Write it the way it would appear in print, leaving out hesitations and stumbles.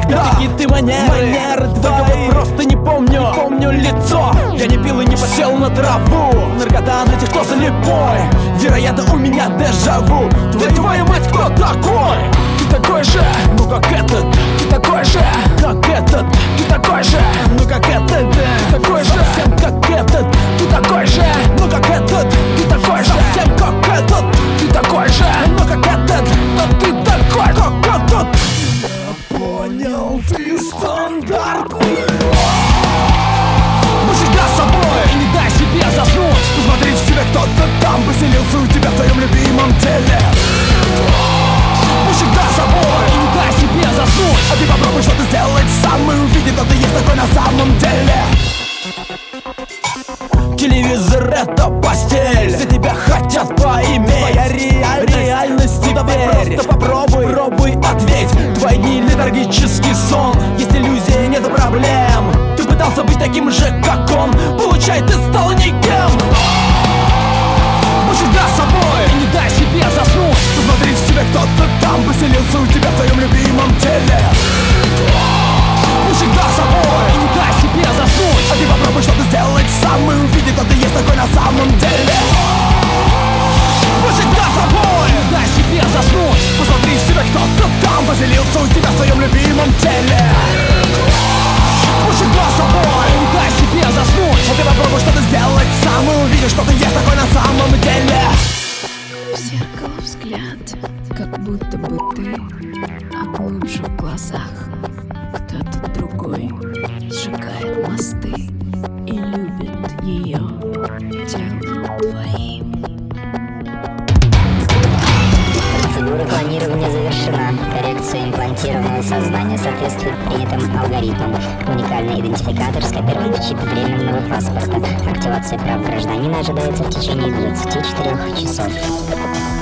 иногда. Какие-то манеры Только твои. вот просто не помню лицо. Я не пил и не посел на траву. Наркота для тех, кто слепой. Вероятно, у меня дежаву. Твою мать, кто такой? Ты такой же, ну как этот. Ты такой же, как этот. Ты такой же, ну как этот. Ты такой же, совсем как этот. Ты такой же, ну как этот. Ты такой же, совсем как этот. Ты такой же, ну как этот. Но ты такой, как этот. Я понял, ты стандартный. Будь всегда собой и не дай себе заснуть. Посмотри в себя, кто-то там поселился у тебя в твоем любимом теле. Будь всегда собой и не дай себе заснуть. А ты попробуй что-то сделать сам и увиди, кто ты есть такой на самом деле. Телевизор — это постель. За тебя хотят поиметь. Твоя реальность теперь. Давай просто попробуй ответь. Твои дни — летаргический сон. Есть иллюзия, нет проблем. Ты пытался быть таким же, как он. Получай, ты стал никем. Будь всегда собой и не дай себе заснуть. Посмотри в себя, кто-то там поселился у тебя в твоем любимом теле. Будь всегда собой и не дай себе заснуть. А ты попробуй что-то сделать сам и увиди, кто ты есть такой на самом деле. Будь всегда собой и не дай себе заснуть. Посмотри в себя, кто-то там поселился у тебя в твоем любимом теле. Будь всегда собой и не дай себе заснуть. А ты попробуй что-то сделать сам и увидишь, что ты есть такой на самом деле. В зеркало взгляд, как будто бы ты, а глубже в глазах кто-то другой сжигает мосты и любит ее телом твоим. Процедура клонирования завершена. Коррекция имплантированного сознания соответствует принятым алгоритмам. Уникальный идентификатор скопирован в чип временного паспорта. Активация прав гражданина ожидается в течение 24 часов.